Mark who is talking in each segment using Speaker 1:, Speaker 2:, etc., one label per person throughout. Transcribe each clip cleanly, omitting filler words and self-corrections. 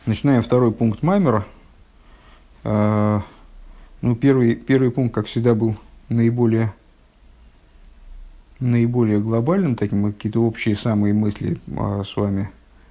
Speaker 1: Начинаем второй пункт Маймера. Первый пункт, как всегда, был наиболее глобальным, таким мы какие-то общие самые мысли с вами,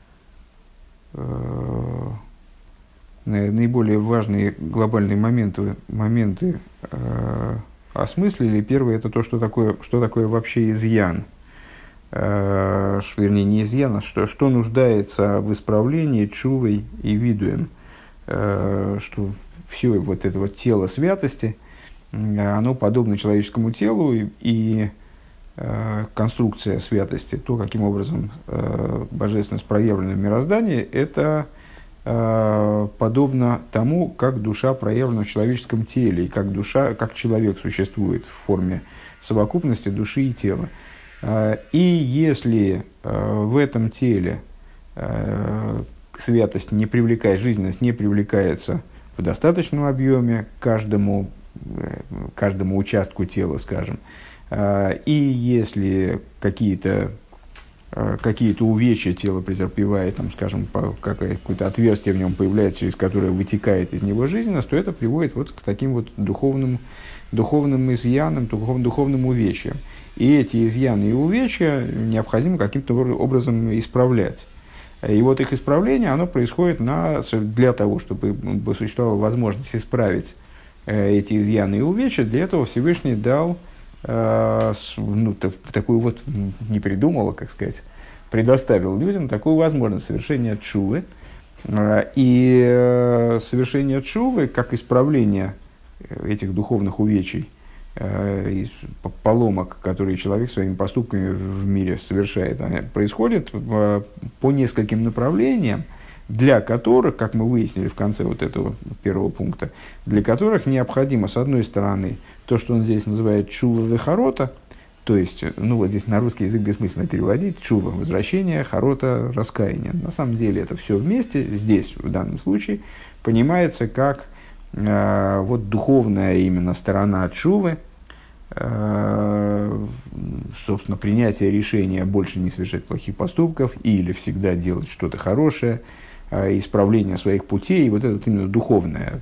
Speaker 1: наиболее важные глобальные моменты осмыслили. Первый – это то, что такое вообще изъян. Вернее, не изъян, а что нуждается в исправлении тшувой и видуем. Что все вот это вот тело святости, оно подобно человеческому телу, и конструкция святости, то, каким образом божественность проявлена в мироздании, это подобно тому, как душа проявлена в человеческом теле, и как человек существует в форме совокупности души и тела. И если в этом теле святость не привлекает, жизненность не привлекается в достаточном объеме каждому участку тела, скажем, и если какие-то увечья тело претерпевает, там, скажем, какое-то отверстие в нем появляется, через которое вытекает из него жизненность, то это приводит вот к таким вот духовным изъянам, духовным увечьям. И эти изъяны и увечья необходимо каким-то образом исправлять. И вот их исправление, оно происходит для того, чтобы существовала возможность исправить эти изъяны и увечья. Для этого Всевышний дал, такую вот, не придумал, как сказать, предоставил людям такую возможность совершения тшувы. И совершение тшувы, как исправление этих духовных увечий, поломок, которые человек своими поступками в мире совершает, происходит по нескольким направлениям, для которых, как мы выяснили в конце вот этого первого пункта, для которых необходимо, с одной стороны, то, что он здесь называет чува вехарота, то есть, вот здесь на русский язык бессмысленно переводить, чува – возвращение, харота – раскаяние. На самом деле это все вместе, здесь, в данном случае, понимается как вот духовная именно сторона тшувы, собственно, принятие решения больше не совершать плохих поступков или всегда делать что-то хорошее, исправление своих путей, и вот это вот именно духовная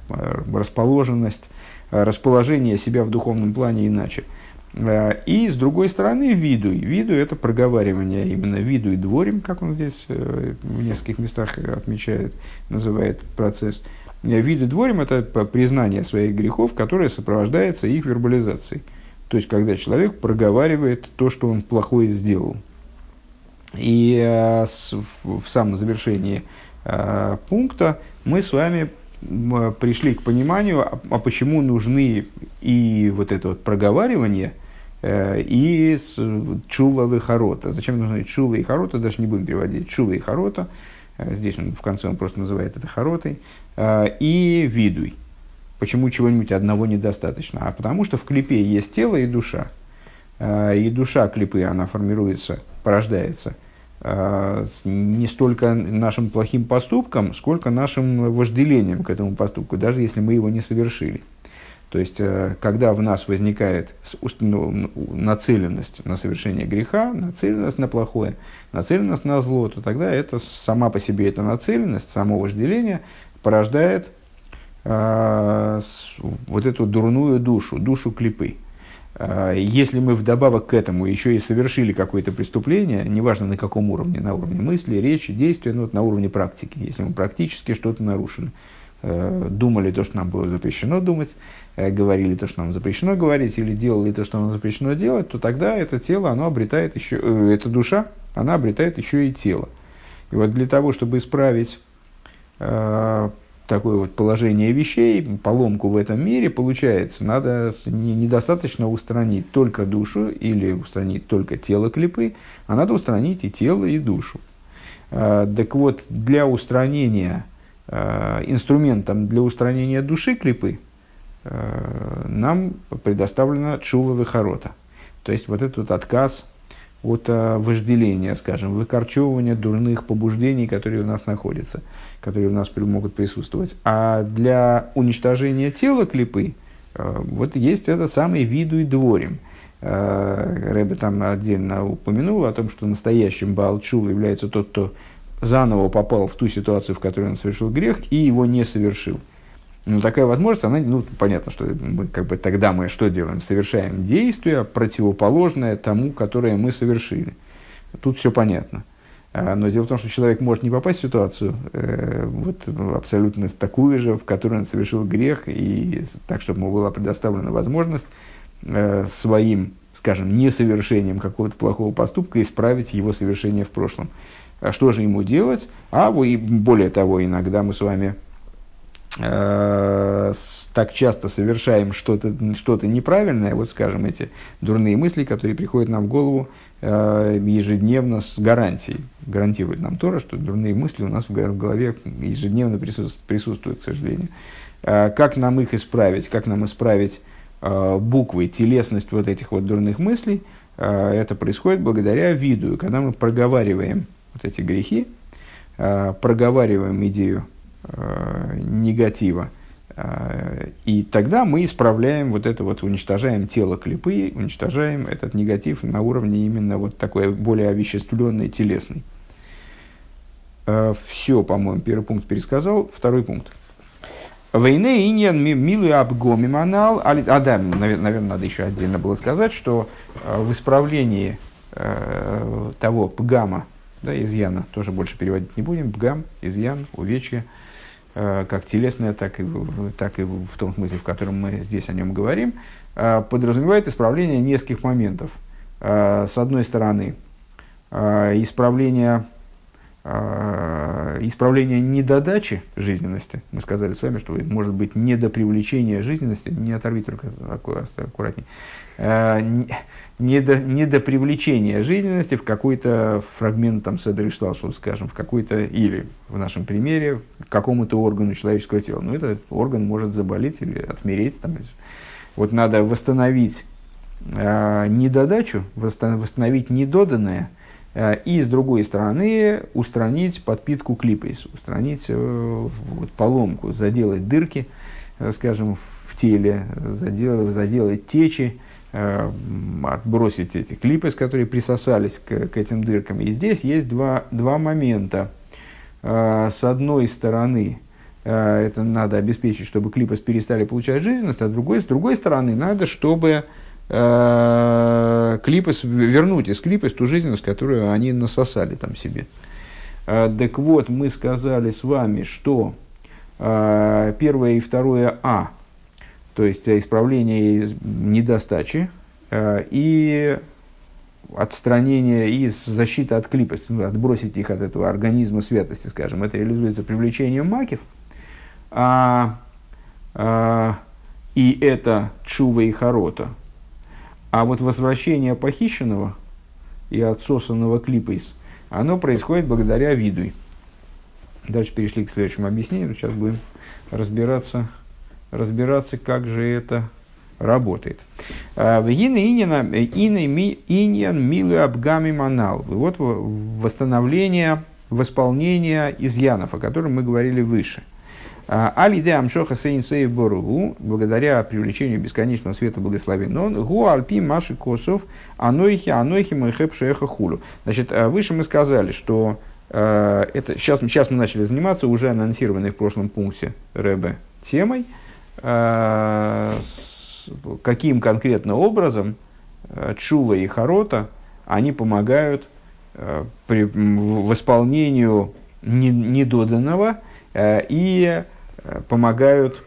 Speaker 1: расположение себя в духовном плане иначе. И с другой стороны видуй. Видуй – это проговаривание, именно видуй дворим, как он здесь в нескольких местах отмечает, называет процесс. Видуй дворим – это признание своих грехов, которое сопровождается их вербализацией. То есть, когда человек проговаривает то, что он плохое сделал. И в самом завершении пункта мы с вами пришли к пониманию, почему нужны и вот это вот проговаривание, и чува вехарота. Зачем нужны чува и харота, даже не будем переводить. Чува и харота, здесь в конце он просто называет это харотой, и видуй. Почему чего-нибудь одного недостаточно? А потому что в клипе есть тело и душа. И душа клипы, она формируется, порождается не столько нашим плохим поступком, сколько нашим вожделением к этому поступку, даже если мы его не совершили. То есть, когда в нас возникает нацеленность на совершение греха, нацеленность на плохое, нацеленность на зло, то тогда это сама по себе эта нацеленность, само вожделение порождает вот эту дурную душу клипы. Если мы вдобавок к этому еще и совершили какое-то преступление, неважно на каком уровне, на уровне мысли, речи, действия, на уровне практики, если мы практически что-то нарушили, думали то, что нам было запрещено думать, говорили то, что нам запрещено говорить, или делали то, что нам запрещено делать, то тогда это тело, оно обретает еще, эта душа, она обретает еще и тело. И вот для того, чтобы исправить такое вот положение вещей, поломку в этом мире, получается, надо недостаточно устранить только душу или устранить только тело клипы, а надо устранить и тело, и душу. Так вот, для устранения, инструментом для устранения души клипы нам предоставлена чува вехарота. То есть, вот этот вот отказ от вожделения, скажем, выкорчевывания дурных побуждений, которые у нас находятся, которые у нас могут присутствовать. А для уничтожения тела клипы вот есть этот самый видуй дворим. Ребе там отдельно упомянул о том, что настоящим Баал Тшува является тот, кто заново попал в ту ситуацию, в которой он совершил грех, и его не совершил. Но такая возможность, она, понятно, что мы, тогда мы что делаем? Совершаем действие, противоположное тому, которое мы совершили. Тут все понятно. Но дело в том, что человек может не попасть в ситуацию абсолютно такую же, в которой он совершил грех, и так, чтобы ему была предоставлена возможность своим, скажем, несовершением какого-то плохого поступка исправить его совершение в прошлом. А что же ему делать? И более того, иногда мы с вами так часто совершаем что-то неправильное, скажем, эти дурные мысли, которые приходят нам в голову ежедневно с гарантией. Гарантирует нам Тора, что дурные мысли у нас в голове ежедневно присутствуют, к сожалению. Как нам их исправить? Как нам исправить буквы, телесность этих дурных мыслей? Это происходит благодаря виду. Когда мы проговариваем эти грехи, проговариваем идею негатива, и тогда мы исправляем уничтожаем тело клипы, уничтожаем этот негатив на уровне именно такой более овеществленный, телесный. Все, по-моему, первый пункт пересказал. Второй пункт. Войны иньян милый абгомиманал. Да, наверное, надо еще отдельно было сказать, что в исправлении того пгама, изъяна, тоже больше переводить не будем, пгам, изъян, увечье, как телесное, так и в том смысле, в котором мы здесь о нем говорим, подразумевает исправление нескольких моментов. С одной стороны, исправление недодачи жизненности. Мы сказали с вами, что может быть недопривлечение жизненности, не оторви только аккуратней, недопривлечение жизненности в какой-то фрагмент Седер Ишталшус, скажем, в какой-то, или в нашем примере, какому-то органу человеческого тела. Но этот орган может заболеть или отмереть. Надо восстановить недодачу, восстановить недоданное, и, с другой стороны, устранить подпитку клипейс, устранить поломку, заделать дырки, скажем, в теле, заделать течи, отбросить эти клипы, которые присосались к этим дыркам. И здесь есть два момента. С одной стороны, это надо обеспечить, чтобы клипы перестали получать жизненность, а с другой стороны, надо, чтобы клипос, вернуть из клипос ту жизненность, которую они насосали там себе. Так вот, мы сказали с вами, что первое и второе то есть исправление недостачи и отстранение и защита от клипос, отбросить их от этого организма святости, скажем, это реализуется привлечением макев, и это чува и харота. А возвращение похищенного и отсосанного клипейс, оно происходит благодаря виду. Дальше перешли к следующему объяснению. Сейчас будем разбираться, как же это работает. Восстановление, восполнение изъянов, о котором мы говорили выше. Благодаря привлечению бесконечного света благословен он, гуальпи маши косов, анойхи мэхэп шеха хулю. Значит, выше мы сказали, что сейчас мы начали заниматься уже анонсированной в прошлом пункте Ребе темой, каким конкретно образом чува и харота они помогают при восполнению недоданного и помогают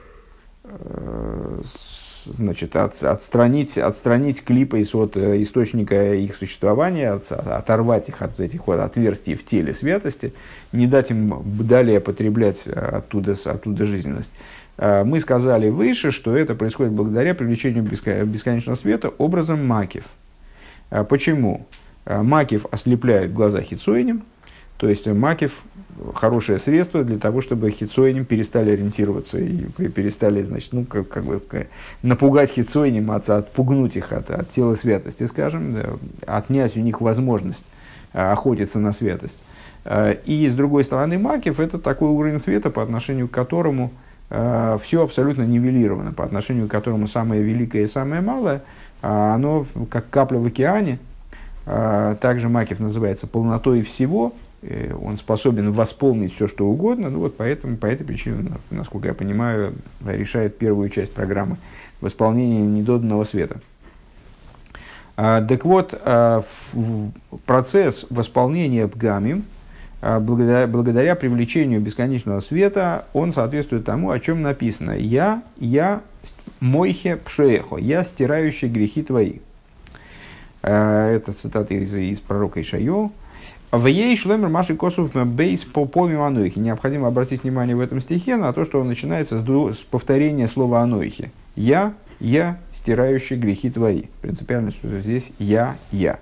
Speaker 1: отстранить клипы от источника их существования, оторвать их от этих отверстий в теле святости, не дать им далее потреблять оттуда жизненность. Мы сказали выше, что это происходит благодаря привлечению бесконечного света образом макев. Почему? Макев ослепляет глаза хицоиним, то есть макев – хорошее средство для того, чтобы хицоиним перестали ориентироваться и перестали, напугать хицоиним, отпугнуть их от тела святости, скажем, отнять у них возможность охотиться на святость. И с другой стороны, макев – это такой уровень света, по отношению к которому все абсолютно нивелировано, по отношению к которому самое великое и самое малое, оно как капля в океане. Также макев называется полнотой всего, он способен восполнить все, что угодно. Ну, вот поэтому, по этой причине, насколько я понимаю, решает первую часть программы восполнения недоданного света. Так вот, процесс восполнения пгамим, благодаря привлечению бесконечного света, он соответствует тому, о чем написано. Я мойхе пшеехо, я стирающий грехи твои. Это цитата из пророка Ишайо. В ей шлемер маши косов бейс по помимо анойхи. Необходимо обратить внимание в этом стихе на то, что он начинается с повторения слова анойхи. Я стирающий грехи твои. Принципиально, что здесь я.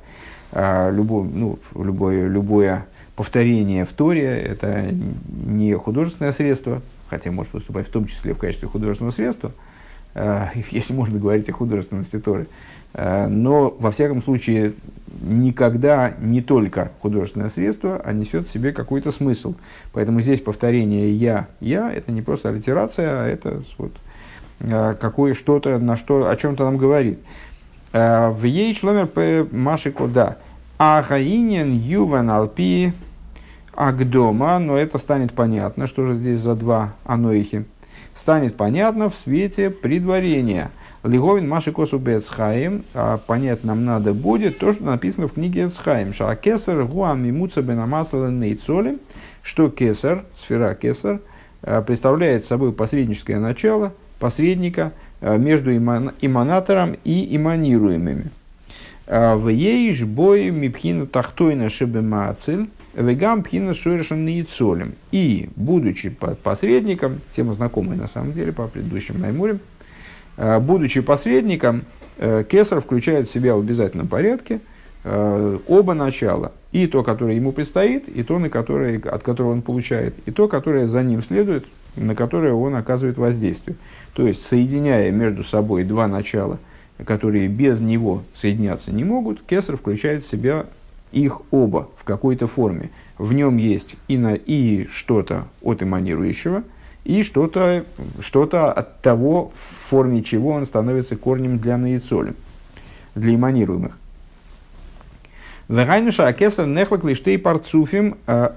Speaker 1: Любое повторение в Торе – это не художественное средство, хотя может выступать в том числе в качестве художественного средства, если можно говорить о художественности Торы. Но, во всяком случае, никогда не только художественное средство, а несет в себе какой-то смысл. Поэтому здесь повторение «я» – это не просто аллитерация, а это вот, какое что-то, о чем-то нам говорит. В ей шломер маши кода. Ахаинен юван алпи агдома. Но это станет понятно, что же здесь за два аноихи. Станет понятно в свете предварения. Лиговин маши косу бецхаим. Понять нам надо будет то, что написано в книге Эцхаим. Шаакесар гуам мимуца бенамаслен нейцолем. Что кесар, сфера кесар, представляет собой посредническое начало, посредника между иманатором и иманируемыми. В ейш бой мипхина тахтойна шебемацель, вегам пхина шойрешен нейцолем. И, будучи посредником, тема знакомая на самом деле по предыдущим маймурям, будучи посредником, кесар включает в себя в обязательном порядке оба начала. И то, которое ему предстоит, и то, от которого он получает, и то, которое за ним следует, на которое он оказывает воздействие. То есть, соединяя между собой два начала, которые без него соединяться не могут, кесар включает в себя их оба в какой-то форме. В нем есть и что-то от эманирующего, и что-то от того, в форме чего он становится корнем для наицолем, для эманируемых. Вегайнуша акесар нехлак лиштей парцуфим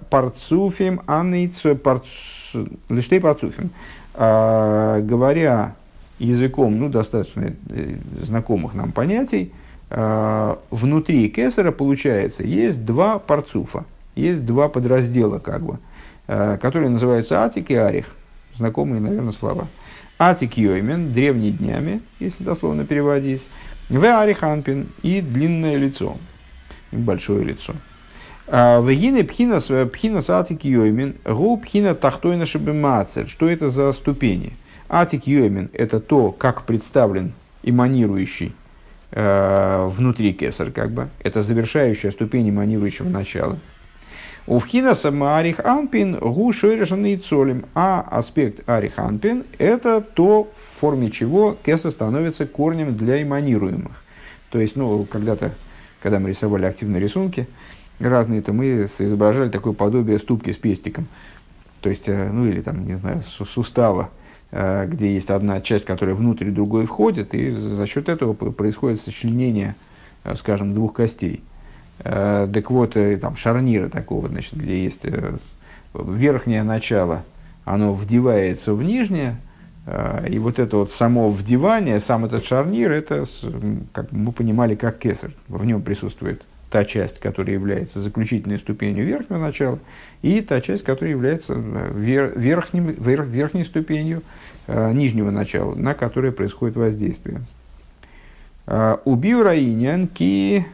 Speaker 1: лиштей парцуфим. Говоря языком, достаточно знакомых нам понятий, внутри кесара, получается, есть два парцуфа, есть два подраздела, которые называются атик и арих. Знакомые, наверное, слова. Атик йоймен, древний днями, если дословно переводить. В арих анпин и длинное лицо, большое лицо. Вегины пхина с атик йоймен, гу пхина тахтойна шебемацель. Что это за ступени? Атик йоймен – это то, как представлен эманирующий внутри кесар, это завершающая ступень эманирующего начала. У вхинаса арих анпин гу шойрешен нейцолем. А аспект арих анпин – это то, в форме чего кесар становится корнем для эманируемых. То есть, когда мы рисовали активные рисунки разные, то мы изображали такое подобие ступки с пестиком. То есть, или там, не знаю, сустава, где есть одна часть, которая внутрь другой входит, и за счет этого происходит сочленение, скажем, двух костей. Так вот, там шарнира такого, значит, где есть верхнее начало, оно вдевается в нижнее, и вот это вот само вдевание, сам этот шарнир, это, как мы понимали, как кесар. В нем присутствует та часть, которая является заключительной ступенью верхнего начала, и та часть, которая является верхней ступенью нижнего начала, на которое происходит воздействие. Убил раинян ки...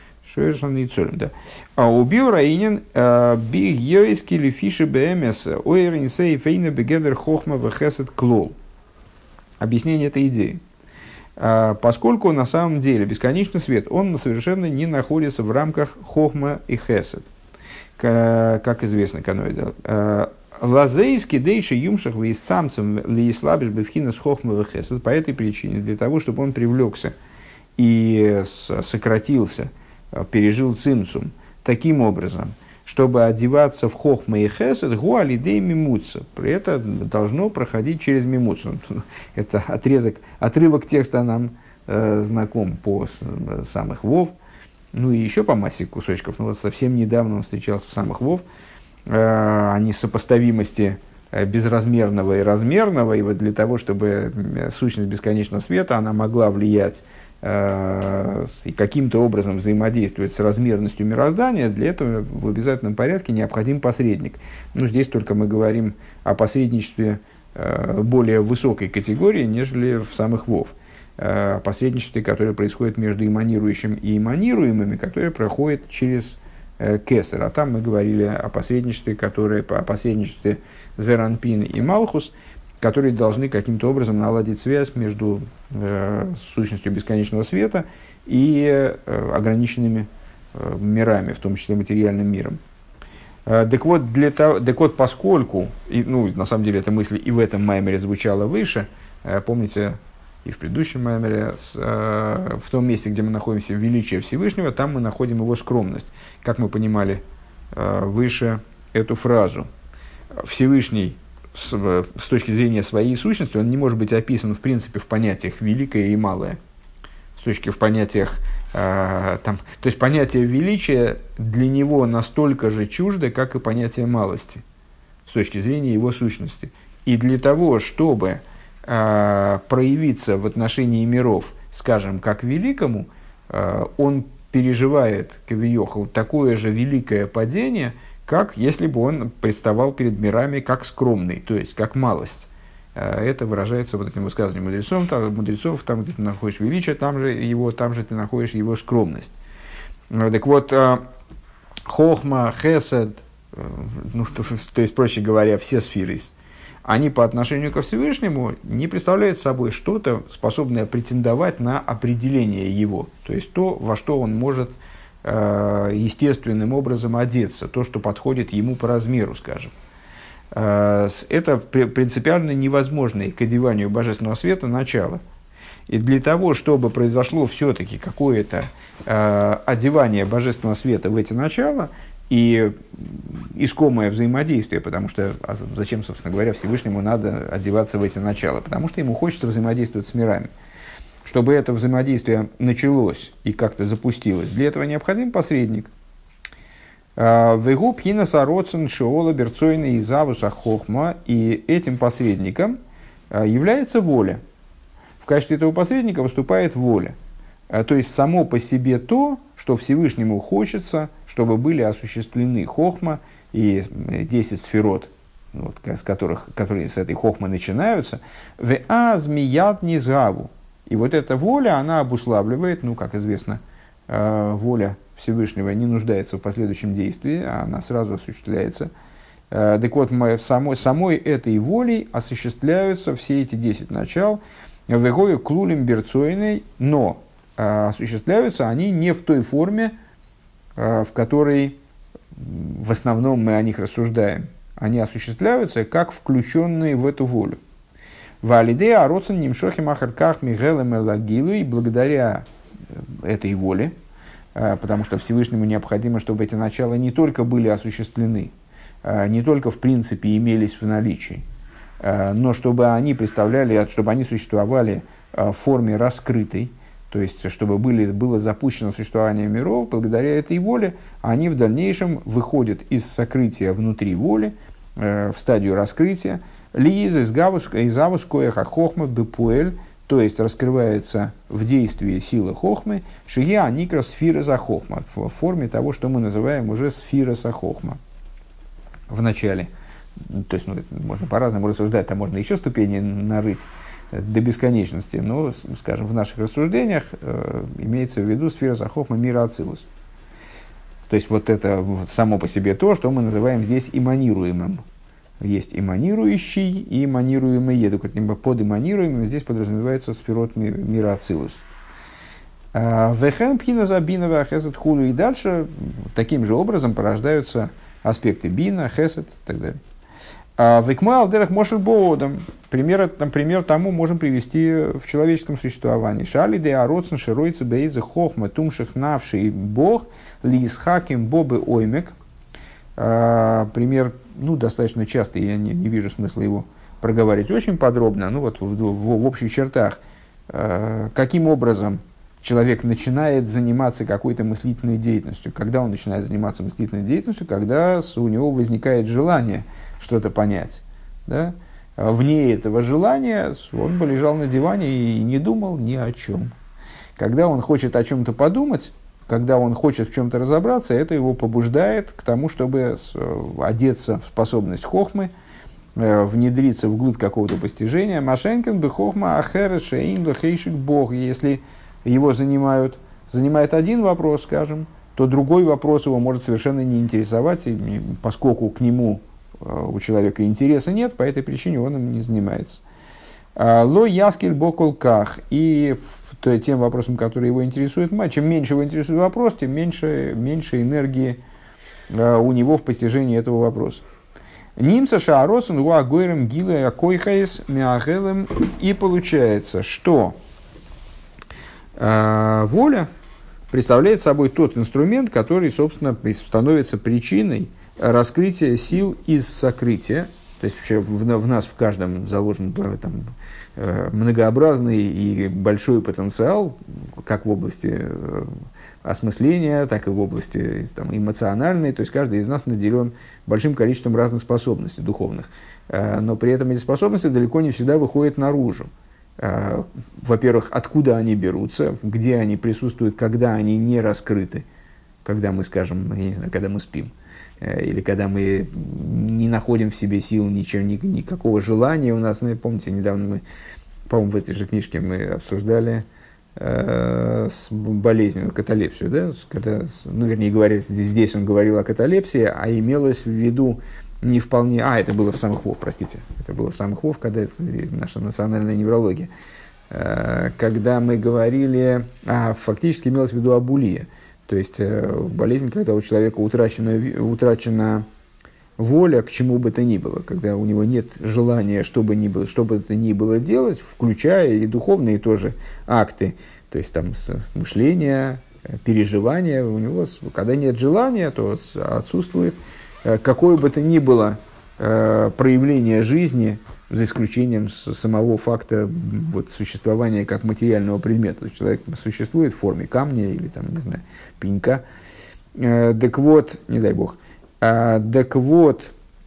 Speaker 1: Убил раинин биг йойски лифиши бмс ойринсей фейна бегедер хохма вехесет клол. Объяснение этой идеи. Поскольку на самом деле бесконечный свет, он совершенно не находится в рамках хохма и хесед, как известно каноида. Лазейский дейши юмшах вейсцамцем лейслабиш бевхинас хохма вехесед. По этой причине, для того, чтобы он привлекся и сократился, пережил цимцум таким образом, чтобы одеваться в хохма и хесед, гуалидей мимуца. Это должно проходить через мимуцу. Это отрывок текста нам знаком по самых вов. ну и еще по массе кусочков. Ну вот совсем недавно он встречался в самых Вов, о несопоставимости безразмерного и размерного, и вот для того, чтобы сущность бесконечного света, она могла влиять и каким-то образом взаимодействовать с размерностью мироздания, для этого в обязательном порядке необходим посредник. Ну, здесь только мы говорим о посредничестве более высокой категории, нежели в самых Вов. О посредничестве, которое происходит между эманирующим и эманируемыми, которое проходит через Кесар. А там мы говорили о посредничестве, Зеранпин и Малхус, которые должны каким-то образом наладить связь между сущностью бесконечного света и ограниченными мирами, в том числе материальным миром. Так вот, поскольку, на самом деле эта мысль и в этом маймере звучала выше, помните, и в предыдущем маймере, в том месте, где мы находимся в величии Всевышнего, там мы находим его скромность. Как мы понимали выше эту фразу. Всевышний с точки зрения своей сущности, он не может быть описан в принципе в понятиях великое и малое. В понятиях, то есть понятие величия для него настолько же чуждо, как и понятие малости, с точки зрения его сущности. И для того, чтобы проявиться в отношении миров, скажем, как великому, он переживает, кавиохал, такое же великое падение, как если бы он представал перед мирами как скромный, то есть как малость. Это выражается вот этим высказыванием мудрецов, там, где ты находишь величие, там же ты находишь его скромность. Так вот, хохма, хесед, то есть, проще говоря, все сферы, они по отношению ко Всевышнему не представляют собой что-то, способное претендовать на определение его, то есть то, во что он может естественным образом одеться, то, что подходит ему по размеру, скажем. Это принципиально невозможное к одеванию божественного света начало. И для того, чтобы произошло все-таки какое-то одевание божественного света в эти начала и искомое взаимодействие, потому что зачем, собственно говоря, Всевышнему надо одеваться в эти начала? Потому что ему хочется взаимодействовать с мирами. Чтобы это взаимодействие началось и как-то запустилось, для этого необходим посредник. Вегу пхинаса роцен шиола берцойна и завуса хохма, и этим посредником является воля. В качестве этого посредника выступает воля. То есть само по себе то, что Всевышнему хочется, чтобы были осуществлены хохма и 10 сферот, вот, которые с этой хохмы начинаются, в азмият низгаву. И вот эта воля, она обуславливает, как известно, воля Всевышнего не нуждается в последующем действии, а она сразу осуществляется. Так вот, самой этой волей осуществляются все эти 10 начал, в Эгое клулем берцойной, но осуществляются они не в той форме, в которой в основном мы о них рассуждаем. Они осуществляются как включенные в эту волю. Валидея ароцен нимшохи махарках мигелем элагилу, и благодаря этой воле, потому что Всевышнему необходимо, чтобы эти начала не только были осуществлены, не только в принципе имелись в наличии, но чтобы они чтобы они существовали в форме раскрытой, то есть чтобы было запущено существование миров, благодаря этой воле они в дальнейшем выходят из сокрытия внутри воли в стадию раскрытия, лииза из авускоя хохма бепуэль, то есть раскрывается в действии силы хохмы, шия аникра сфира за хохма, в форме того, что мы называем уже сфира за хохма в начале. То есть, можно по-разному рассуждать, там можно еще ступени нарыть до бесконечности, но, скажем, в наших рассуждениях имеется в виду сфера за хохма мира ацилус. То есть, вот это само по себе то, что мы называем здесь эманируемым. Есть эманирующий и эманируемый. Под эманируемым здесь подразумевается сферот мира ацилус. Вехен пхина за бина вахесет хулу. И дальше таким же образом порождаются аспекты бина, хесет и так далее. Векмал дерах мошель боодам. Пример тому можем привести в человеческом существовании. Шали де ароцен широйцы бейзе хохма тумших навший бог лисхаким бобы оймек. Пример, достаточно часто, я не вижу смысла его проговаривать очень подробно, в общих чертах. Каким образом человек начинает заниматься какой-то мыслительной деятельностью. Когда он начинает заниматься мыслительной деятельностью? Когда у него возникает желание что-то понять. Да? Вне этого желания он бы лежал на диване и не думал ни о чем. Когда он хочет о чем-то подумать, когда он хочет в чем-то разобраться, это его побуждает к тому, чтобы одеться в способность хохмы, внедриться вглубь какого-то постижения. Машенкин бы хохма ахерес шеин лохейшик бог. Если его занимает один вопрос, скажем, то другой вопрос его может совершенно не интересовать, поскольку к нему у человека интереса нет, по этой причине он им не занимается. Ло яскель боколках. И тем вопросом, который его интересует, чем меньше его интересует вопрос, тем меньше энергии у него в постижении этого вопроса. Нимца шааросен гуагойрем гилэ акойхайс миагелем. И получается, что воля представляет собой тот инструмент, который, собственно, становится причиной раскрытия сил из сокрытия. То есть вообще в нас в каждом заложен там, многообразный и большой потенциал, как в области осмысления, так и в области там, эмоциональной. То есть каждый из нас наделен большим количеством разных способностей духовных. Но при этом эти способности далеко не всегда выходят наружу. Во-первых, откуда они берутся, где они присутствуют, когда они не раскрыты. Когда мы, скажем, я не знаю, когда мы спим. Или когда мы не находим в себе сил, никакого желания у нас. Помните, недавно мы, по-моему, в этой же книжке мы обсуждали болезнь, каталепсию. Да? Вернее говоря, здесь он говорил о каталепсии, а имелось в виду не вполне... это было в самых ВОВ, простите. Это было в самых ВОВ, когда это наша национальная неврология. Когда мы говорили... фактически имелось в виду абулия. То есть, болезнь, когда у человека утрачена воля к чему бы то ни было, когда у него нет желания, что бы то ни было делать, включая и духовные тоже акты, то есть, там, мышление, переживания, у него, когда нет желания, то отсутствует какое бы то ни было проявление жизни, за исключением самого факта существования как материального предмета. То есть человек существует в форме камня или, там, не знаю, пенька. Так вот, не дай бог. Так вот,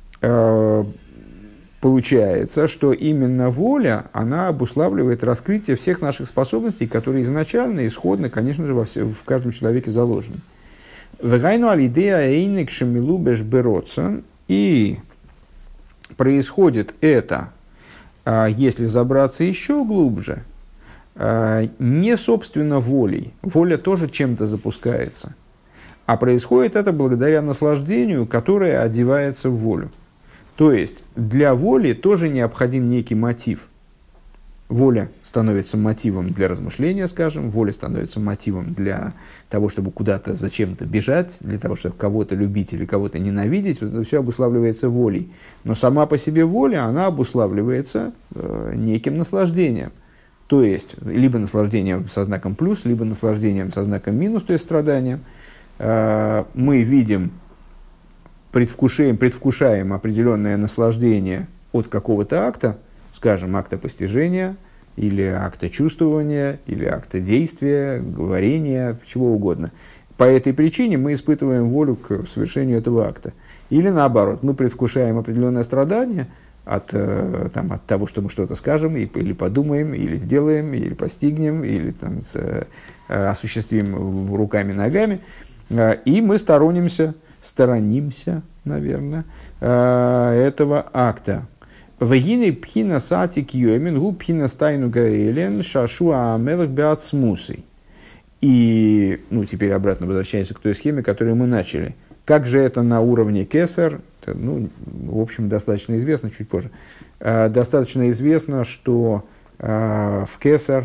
Speaker 1: получается, что именно воля, она обуславливает раскрытие всех наших способностей, которые изначально, исходно, конечно же, в каждом человеке заложены. И происходит это, если забраться еще глубже, не собственно волей. Воля тоже чем-то запускается. А происходит это благодаря наслаждению, которое одевается в волю. То есть для воли тоже необходим некий мотив. Воля становится мотивом для размышления, скажем, воля становится мотивом для того, чтобы куда-то зачем-то бежать, для того, чтобы кого-то любить или кого-то ненавидеть. Это все обуславливается волей. Но сама по себе воля, она обуславливается неким наслаждением. То есть, либо наслаждением со знаком плюс, либо наслаждением со знаком минус, то есть страданием. Мы видим, предвкушаем определенное наслаждение от какого-то акта, скажем, акта постижения, или акта чувствования, или акта действия, говорения, чего угодно. По этой причине мы испытываем волю к совершению этого акта. Или наоборот, мы предвкушаем определенное страдание от того, что мы что-то скажем, или подумаем, или сделаем, или постигнем, или осуществим руками, ногами. И мы сторонимся, наверное, этого акта. Вегины пхина сатик йомин гу пхина стайну гаэлен шашуа амелах беацмусой. И, теперь обратно возвращаемся к той схеме, которую мы начали. Как же это на уровне кесар? В общем, достаточно известно, чуть позже. Достаточно известно, что в кесар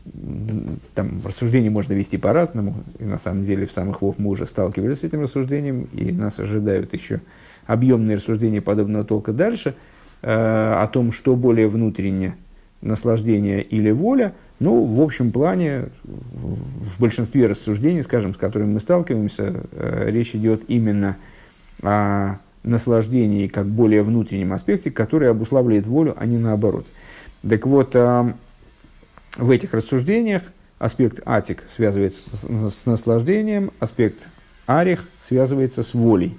Speaker 1: там рассуждения можно вести по-разному. И на самом деле в самых вов мы уже сталкивались с этим рассуждением, и нас ожидают еще объемные рассуждения подобного толка дальше. О том, что более внутреннее, наслаждение или воля. В общем плане, в большинстве рассуждений, скажем, с которыми мы сталкиваемся, речь идет именно о наслаждении как более внутреннем аспекте, который обуславливает волю, а не наоборот. Так вот, в этих рассуждениях аспект атик связывается с наслаждением, аспект арих связывается с волей.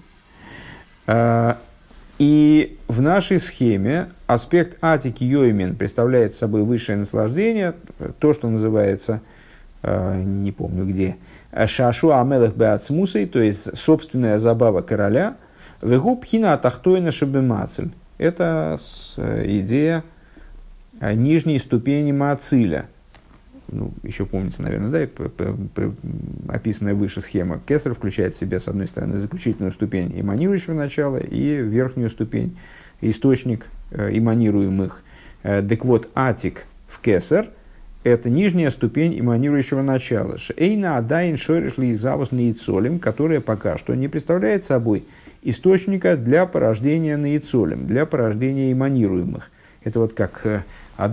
Speaker 1: И в нашей схеме аспект атик йоймин представляет собой высшее наслаждение, то, что называется, не помню где, шашу амелах беацмусой, то есть собственная забава короля, вегу пхина атахтойна шабемацель. Это идея нижней ступени маациля. Ну, еще помнится, наверное, да, описанная выше схема. Кесар включает в себя, с одной стороны, заключительную ступень эманирующего начала и верхнюю ступень, источник эманируемых. Так вот, атик в кесар – это нижняя ступень эманирующего начала. Эйна адайн шориш лиизавус наицолем, которая пока что не представляет собой источника для порождения наицолем, для порождения эманируемых. Это вот как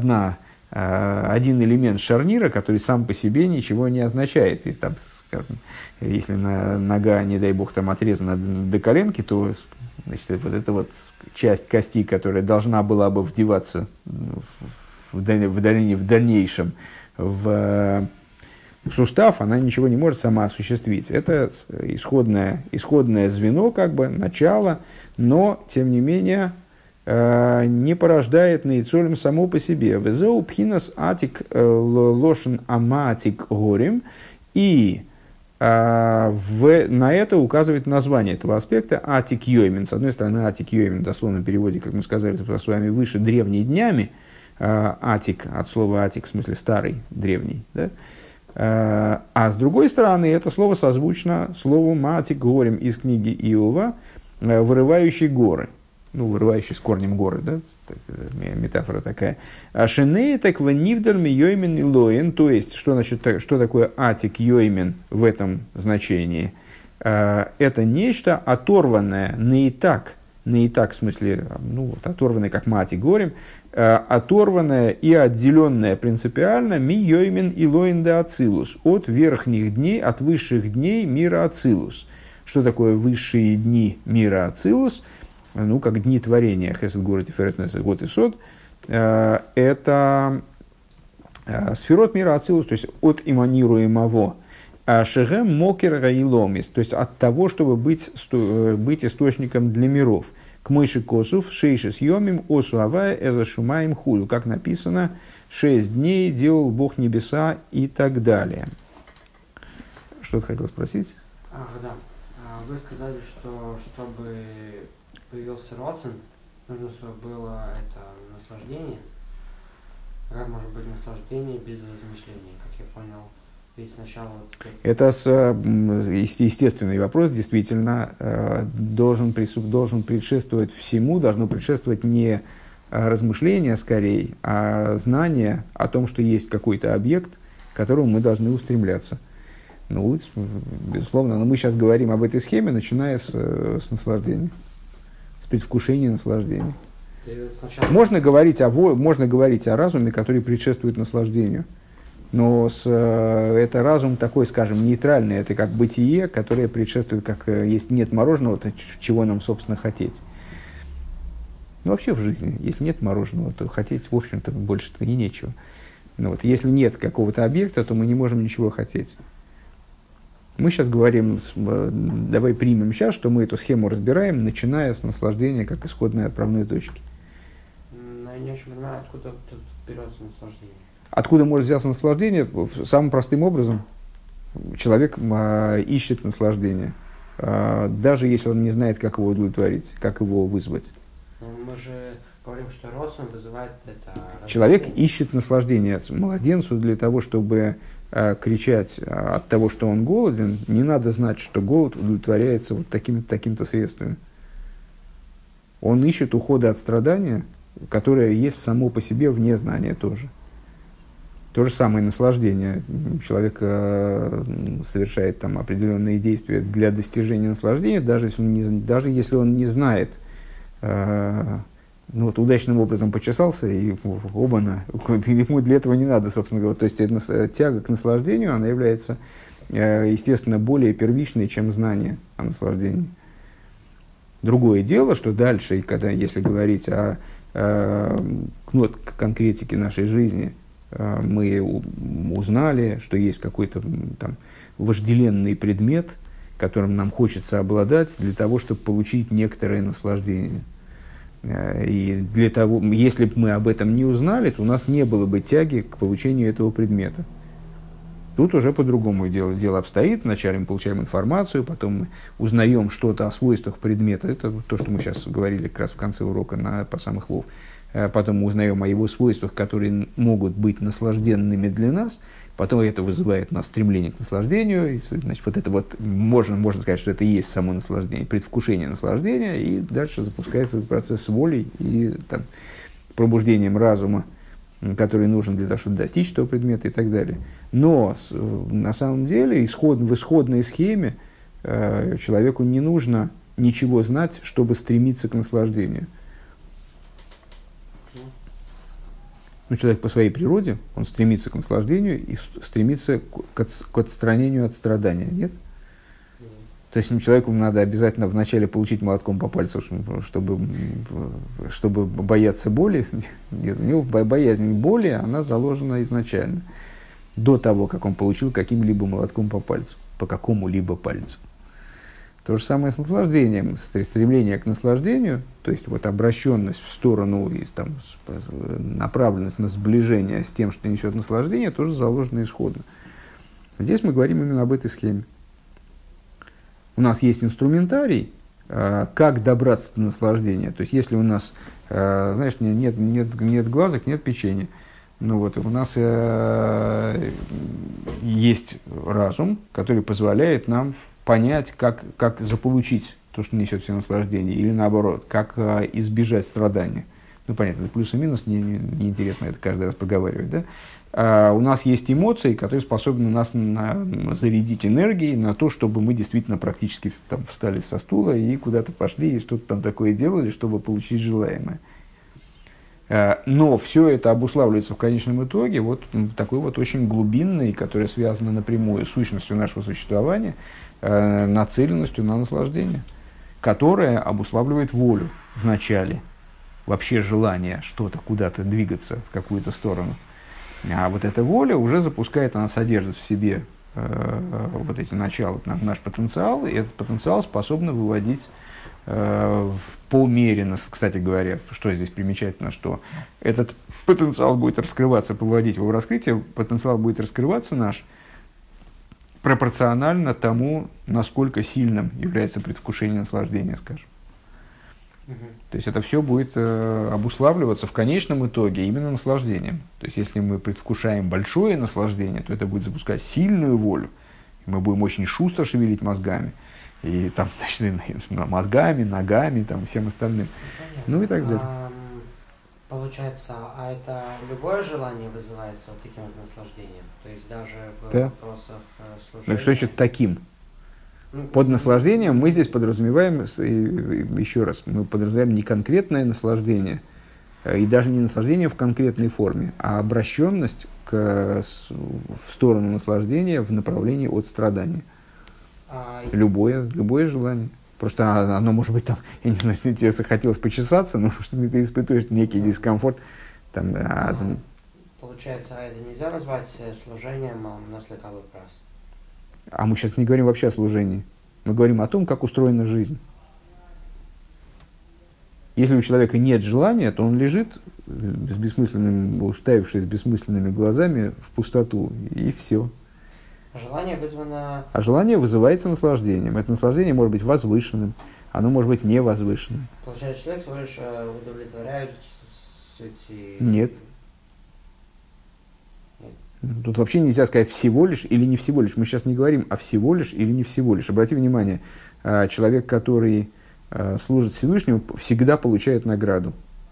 Speaker 1: один элемент шарнира, который сам по себе ничего не означает. И там, скажем, если нога, не дай бог, там отрезана до коленки, то значит, вот эта вот часть кости, которая должна была бы вдеваться в дальнейшем в сустав, она ничего не может сама осуществить. Это исходное звено, как бы, начало, но, тем не менее, не порождает наицолем само по себе. Везеу пхинас атик лошен аматик горем. И на это указывает название этого аспекта атик йоймин. С одной стороны, атик йоймин, дословно в переводе, как мы сказали с вами выше, древние днями. Атик, от слова атик, в смысле старый, древний. Да? А с другой стороны, это слово созвучно слову матик горем из книги Иова, вырывающий горы. Ну, вырывающий с корнем горы, да? Метафора такая. Ашиней так ванивдаль ми йоймен и лоин, то есть, что такое атик йоймен в этом значении? Это нечто оторванное наитак в смысле, ну, вот, оторванное, как матик горем, оторванное и отделенное принципиально ми йоймен и лоин де ацилус, от верхних дней, от высших дней мира ацилус. Что такое высшие дни мира ацилус? Ну, как дни творения, Хесед Гора Тиферес Несед Год и Сод, это сферот мира Ацилус, то есть от эманируемого, Шегем Мокер Раиломис, то есть от того, чтобы быть источником для миров. К Мойши Косов, Шейшис Йомим, Осу Авая, Эза Шумаим Худу, как написано, 6 дней делал Бог небеса и так далее. Что ты хотел спросить?
Speaker 2: Да. Вы сказали, что чтобы появился роцен, нужно, чтобы было это наслаждение. Как может быть наслаждение без размышления, как я понял? Ведь сначала...
Speaker 1: Это естественный вопрос, действительно, должен предшествовать всему, должно предшествовать не размышление скорее, а знание о том, что есть какой-то объект, к которому мы должны устремляться. Ну, безусловно, но мы сейчас говорим об этой схеме, начиная с наслаждения. Предвкушение наслаждения. Можно говорить о разуме, который предшествует наслаждению. Но это разум такой, скажем, нейтральный. Это как бытие, которое предшествует, как если нет мороженого, то чего нам, собственно, хотеть. Ну, вообще в жизни, если нет мороженого, то хотеть, в общем-то, больше-то и нечего. Но вот, если нет какого-то объекта, то мы не можем ничего хотеть. Мы сейчас говорим, давай примем сейчас, что мы эту схему разбираем, начиная с наслаждения как исходной отправной точки.
Speaker 2: Но я не очень понимаю, откуда тут берется наслаждение.
Speaker 1: Откуда может взяться наслаждение? Самым простым образом. Человек ищет наслаждение, даже если он не знает, как его удовлетворить, как его вызвать.
Speaker 2: Но мы же говорим, что родствен вызывает это...
Speaker 1: Человек ищет наслаждение. Младенцу для того, чтобы кричать от того, что он голоден, не надо знать, что голод удовлетворяется вот такими-то средствами. Он ищет ухода от страдания, которое есть само по себе вне знания тоже. То же самое наслаждение. Человек совершает там определенные действия для достижения наслаждения, даже если он не знает, ну, вот удачным образом почесался, и оба-на, ему для этого не надо, собственно говоря. То есть тяга к наслаждению, она является, естественно, более первичной, чем знание о наслаждении. Другое дело, что дальше, если говорить о конкретике нашей жизни, мы узнали, что есть какой-то там вожделенный предмет, которым нам хочется обладать для того, чтобы получить некоторое наслаждение. И для того, если бы мы об этом не узнали, то у нас не было бы тяги к получению этого предмета. Тут уже по-другому дело обстоит. Вначале мы получаем информацию, потом мы узнаем что-то о свойствах предмета. Это то, что мы сейчас говорили как раз в конце урока по самых вов. Потом мы узнаем о его свойствах, которые могут быть наслажденными для нас. Потом это вызывает у нас стремление к наслаждению. И, значит, вот это вот можно сказать, что это и есть само наслаждение, предвкушение наслаждения. И дальше запускается этот процесс с волей и там, пробуждением разума, который нужен для того, чтобы достичь этого предмета и так далее. Но на самом деле в исходной схеме человеку не нужно ничего знать, чтобы стремиться к наслаждению. Но человек по своей природе, он стремится к наслаждению и стремится к отстранению от страдания, нет? То есть человеку надо обязательно вначале получить молотком по пальцу, чтобы бояться боли. Нет, у него боязнь боли, она заложена изначально, до того, как он получил каким-либо молотком по пальцу, по какому-либо пальцу. То же самое с наслаждением, стремление к наслаждению, то есть вот обращенность в сторону, направленность на сближение с тем, что несет наслаждение, тоже заложено исходно. Здесь мы говорим именно об этой схеме. У нас есть инструментарий, как добраться до наслаждения. То есть, если у нас, знаешь, нет глазок, нет печенья, ну вот, у нас есть разум, который позволяет нам понять, как заполучить то, что несет все наслаждение, или наоборот, как избежать страдания. Ну, понятно, плюс и минус, неинтересно это каждый раз проговаривать, да? У нас есть эмоции, которые способны нас зарядить энергией на то, чтобы мы действительно практически там, встали со стула и куда-то пошли, и что-то там такое делали, чтобы получить желаемое. Но все это обуславливается в конечном итоге вот такой вот очень глубинной, которая связана напрямую с сущностью нашего существования, нацеленностью на наслаждение, которая обуславливает волю в начале, вообще желание что-то, куда-то двигаться в какую-то сторону. А вот эта воля уже запускает, она содержит в себе вот эти начала, наш потенциал, и этот потенциал способен выводить в полмере, кстати говоря, что здесь примечательно, что этот потенциал будет раскрываться, выводить его в раскрытие, потенциал будет раскрываться наш пропорционально тому, насколько сильным является предвкушение наслаждения, скажем. То есть это все будет обуславливаться в конечном итоге именно наслаждением. То есть если мы предвкушаем большое наслаждение, то это будет запускать сильную волю. Мы будем очень шустро шевелить мозгами. И там, значит, мозгами, ногами, там, всем остальным. Ну и так далее.
Speaker 2: Получается, а это любое желание вызывается вот таким вот наслаждением? То есть даже в вопросах служения?
Speaker 1: Ну что значит таким? Под наслаждением мы здесь подразумеваем, еще раз, мы подразумеваем не конкретное наслаждение, и даже не наслаждение в конкретной форме, а обращенность в сторону наслаждения в направлении от страдания. Любое желание. Просто оно может быть там, я не знаю, тебе захотелось почесаться, но что ты испытываешь некий дискомфорт. Там,
Speaker 2: Получается, это нельзя назвать служением на слегкавый раз.
Speaker 1: А мы сейчас не говорим вообще о служении. Мы говорим о том, как устроена жизнь. Если у человека нет желания, то он лежит с бессмысленным, уставившись бессмысленными глазами в пустоту, и все.
Speaker 2: Желание вызвано...
Speaker 1: А желание вызывается наслаждением. Это наслаждение может быть возвышенным, оно может быть невозвышенным.
Speaker 2: Получается, человек всего лишь удовлетворяет эти...
Speaker 1: Нет. Тут вообще нельзя сказать всего лишь или не всего лишь. Мы сейчас не говорим о всего лишь или не всего лишь. Обрати внимание, человек, который служит Всевышнему, всегда получает награду.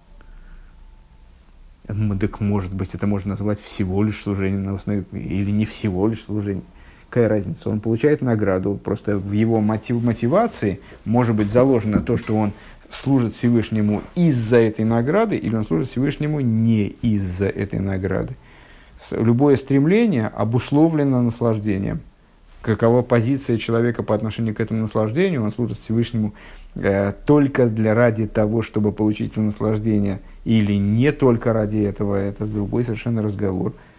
Speaker 1: Так, может быть, это можно назвать всего лишь служением на основе, или не всего лишь служением. Какая разница? Он получает награду. Просто в его мотивации может быть заложено то, что он служит Всевышнему из-за этой награды, или он служит Всевышнему не из-за этой награды. Любое стремление обусловлено наслаждением. Какова позиция человека по отношению к этому наслаждению? Он служит Всевышнему только ради того, чтобы получить это наслаждение, или не только ради этого, это другой совершенно разговор.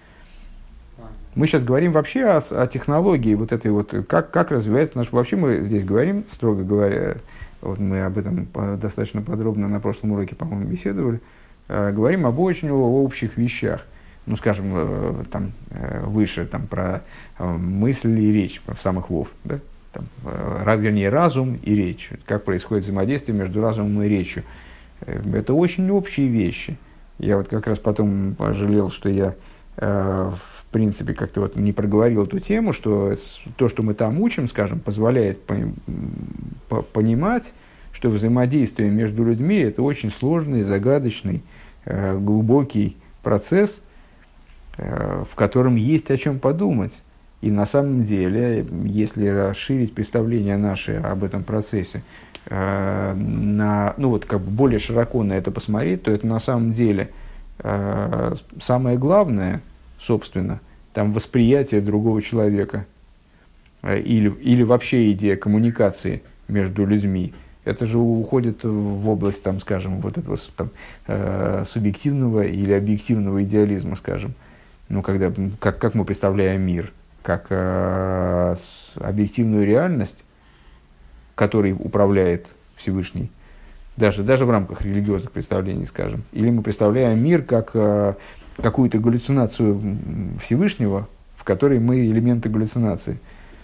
Speaker 1: Мы сейчас говорим вообще о технологии вот этой вот, как развивается наш... Вообще мы здесь говорим, строго говоря, вот мы об этом достаточно подробно на прошлом уроке, по-моему, беседовали, говорим об очень общих вещах. Ну, скажем, там, выше там, про мысль и речь, в самых вов, да? Там, вернее, разум и речь. Как происходит взаимодействие между разумом и речью. Это очень общие вещи. Я вот как раз потом пожалел, что я, в принципе, как-то вот не проговорил эту тему, что то, что мы там учим, скажем, позволяет понимать, что взаимодействие между людьми – это очень сложный, загадочный, глубокий процесс, в котором есть о чем подумать. И на самом деле, если расширить представление наше об этом процессе, ну вот как бы более широко на это посмотреть, то это на самом деле самое главное, собственно, там восприятие другого человека или вообще идея коммуникации между людьми. Это же уходит в область, там, скажем, вот этого там, субъективного или объективного идеализма, скажем. Ну, когда, как мы представляем мир, как объективную реальность, которой управляет Всевышний, даже в рамках религиозных представлений, скажем. Или мы представляем мир как какую-то галлюцинацию Всевышнего, в которой мы элементы галлюцинации.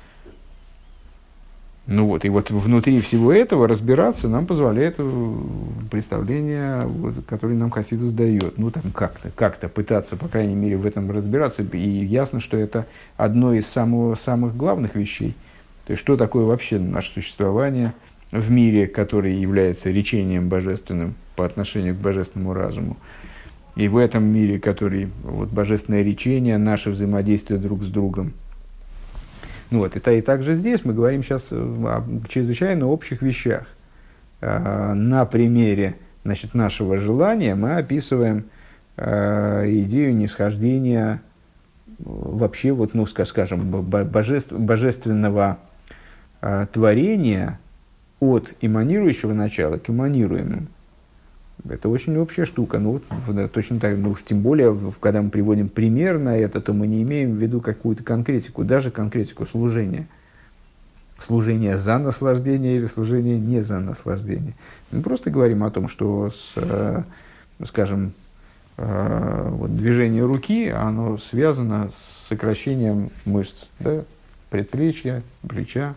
Speaker 1: Ну вот, и вот внутри всего этого разбираться нам позволяет представление, вот, которое нам Хасидус дает. Ну, там как-то пытаться, по крайней мере, в этом разбираться. И ясно, что это одно из самых главных вещей. То есть, что такое вообще наше существование в мире, который является речением божественным по отношению к божественному разуму. И в этом мире, который вот, божественное речение, наше взаимодействие друг с другом. Ну вот, и также здесь мы говорим сейчас о чрезвычайно общих вещах. На примере, значит, нашего желания мы описываем идею нисхождения вообще, вот, ну, скажем, божественного творения от эманирующего начала к эманируемому. Это очень общая штука. Ну, точно так, ну уж тем более, когда мы приводим пример на это, то мы не имеем в виду какую-то конкретику, даже конкретику служения. Служение за наслаждение или служение не за наслаждение. Мы просто говорим о том, что, скажем, вот движение руки, оно связано с сокращением мышц, да, предплечья, плеча.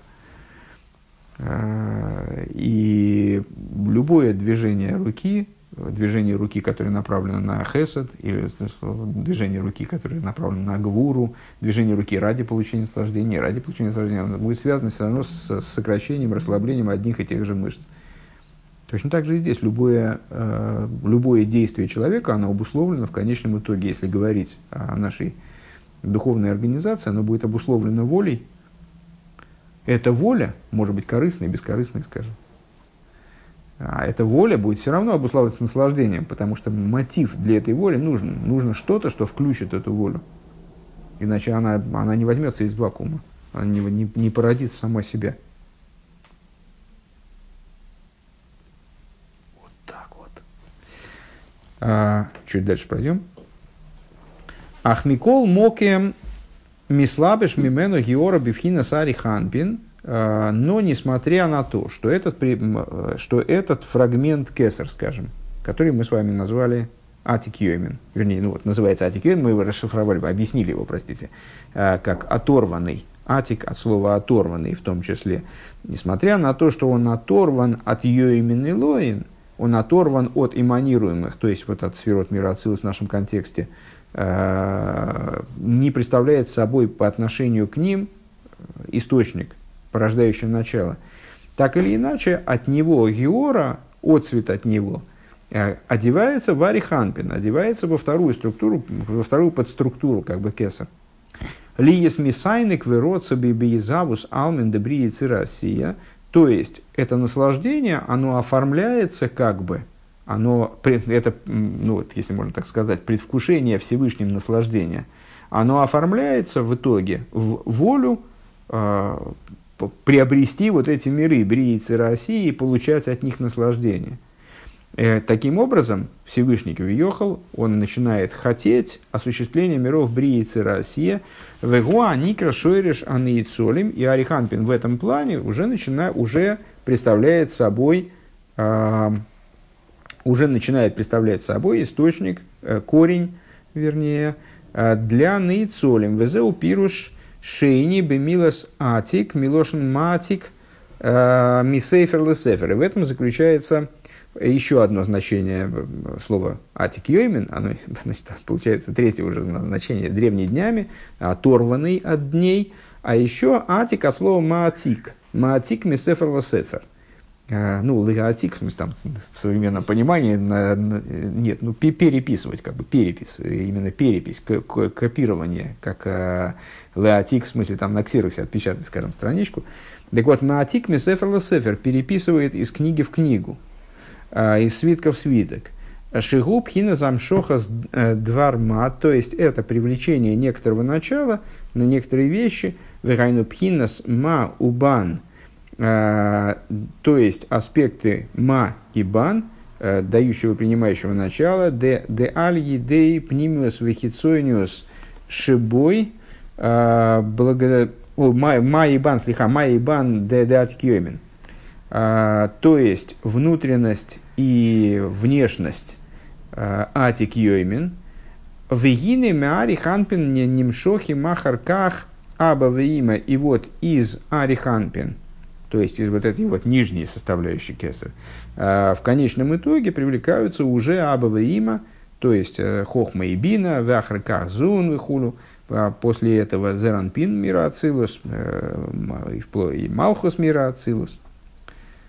Speaker 1: И любое движение руки, которое направлено на хесед, или движение руки, которое направлено на гвуру, движение руки ради получения наслаждения, оно будет связано все равно с сокращением, расслаблением одних и тех же мышц. Точно так же и здесь. Любое действие человека, оно обусловлено в конечном итоге, если говорить о нашей духовной организации, оно будет обусловлено волей. Эта воля может быть корыстной, бескорыстной, скажем. А эта воля будет все равно обуславливаться наслаждением, потому что мотив для этой воли нужен. Нужно что-то, что включит эту волю. Иначе она не возьмется из вакуума. Она не породит сама себя. Вот так вот. Чуть дальше пройдем. Ахмикол мокем мислабеш мимену геора бифхина сари ханпин, но несмотря на то, что этот фрагмент кесар, скажем, который мы с вами назвали атик йомин, вернее, ну вот называется атик йомин, мы его расшифровали, объяснили его, простите, как оторванный, атик от слова оторванный в том числе, несмотря на то, что он оторван от йомин и лоин, он оторван от эманируемых, то есть вот от сферот мира ацилус в нашем контексте, не представляет собой по отношению к ним источник, порождающий начало. Так или иначе, от него геора, отцвет от него, одевается в ариханпин, одевается во вторую структуру, во вторую подструктуру, как бы кесар. Лиес мисайник вероца бибиезавус алмен дебрии цирасия. То есть, это наслаждение, оно оформляется как бы, это, ну вот, если можно так сказать, предвкушение Всевышним наслаждения, оно оформляется в итоге в волю приобрести вот эти миры, брии, цирасии, и получать от них наслаждение. Таким образом, Всевышний Кавиохал, он начинает хотеть осуществления миров Брии Цирасия, Вегуа Никра Шойреш Анаицолим, и Ариханпин в этом плане уже представляет собой источник, корень, вернее, для Наицолим. Везеу пируш шейни бемилас атик, милошин матик, мисейфер лесефер. И в этом заключается еще одно значение слова «атик йоймин», оно, значит, получается третье уже значение «древними днями», «оторванный от дней», а еще «атик» от слова «маатик», «маатик мисефер лесефер». Леатик, в смысле, там, в современном понимании, нет, переписывать, как бы перепись, именно перепись, копирование, как леатик, в смысле, там, на ксероксе отпечатать, скажем, страничку. Так вот, «маатик мисефер лесефер» переписывает из книги в книгу, из свитка в свиток. Шигу пхина замшоха дварма, то есть это привлечение некоторого начала на некоторые вещи, вегайну пхинас ма убан, то есть аспекты ма и бан, дающего принимающего начала, де аль едей пнимиус вехицойниус шибой, ма и бан де атикьёмин. То есть внутренность и внешность атик йоймин, вегины мяри ханпин немшохи махарках аба веима, и вот из ариханпин, то есть из вот этой вот нижней составляющей кесар, в конечном итоге привлекаются уже аба веима, то есть хохма и бина, вахарках зун вихулу, после этого зеранпин мира ацилус, и малхус мира ацилус.